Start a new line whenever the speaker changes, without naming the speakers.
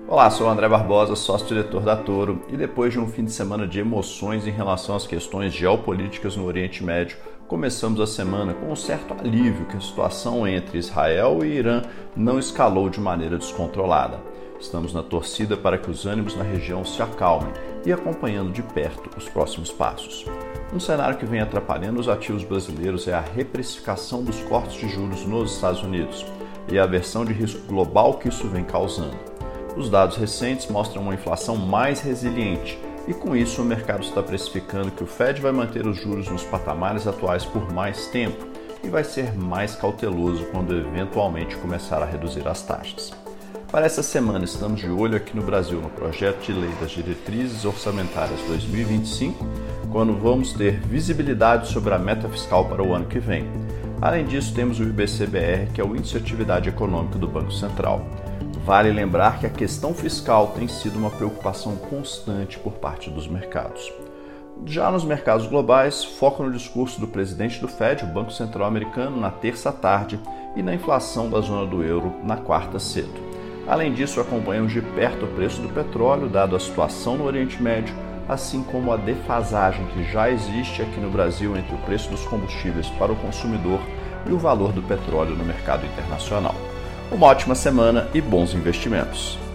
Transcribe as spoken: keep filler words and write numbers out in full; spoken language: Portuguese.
Olá, sou o André Barbosa, sócio-diretor da Toro, e depois de um fim de semana de emoções em relação às questões geopolíticas no Oriente Médio, começamos a semana com um certo alívio que a situação entre Israel e Irã não escalou de maneira descontrolada. Estamos na torcida para que os ânimos na região se acalmem e acompanhando de perto os próximos passos. Um cenário que vem atrapalhando os ativos brasileiros é a reprecificação dos cortes de juros nos Estados Unidos e a aversão de risco global que isso vem causando. Os dados recentes mostram uma inflação mais resiliente e, com isso, o mercado está precificando que o Fed vai manter os juros nos patamares atuais por mais tempo e vai ser mais cauteloso quando eventualmente começar a reduzir as taxas. Para essa semana, estamos de olho aqui no Brasil no projeto de lei das diretrizes orçamentárias dois mil e vinte e cinco, quando vamos ter visibilidade sobre a meta fiscal para o ano que vem. Além disso, temos o I B C B R, que é o Índice de Atividade Econômica do Banco Central. Vale lembrar que a questão fiscal tem sido uma preocupação constante por parte dos mercados. Já nos mercados globais, foco no discurso do presidente do Fed, o Banco Central Americano, na terça à tarde e na inflação da zona do euro na quarta cedo. Além disso, acompanhamos de perto o preço do petróleo, dado a situação no Oriente Médio, assim como a defasagem que já existe aqui no Brasil entre o preço dos combustíveis para o consumidor e o valor do petróleo no mercado internacional. Uma ótima semana e bons investimentos!